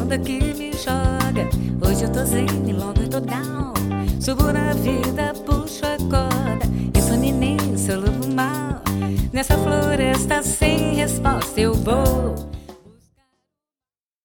onda que me joga. Hoje eu tô zen e logo eu tô down. Subo na vida, puxo a corda e sou neném, sou lobo mau. Nessa floresta sem resposta eu vou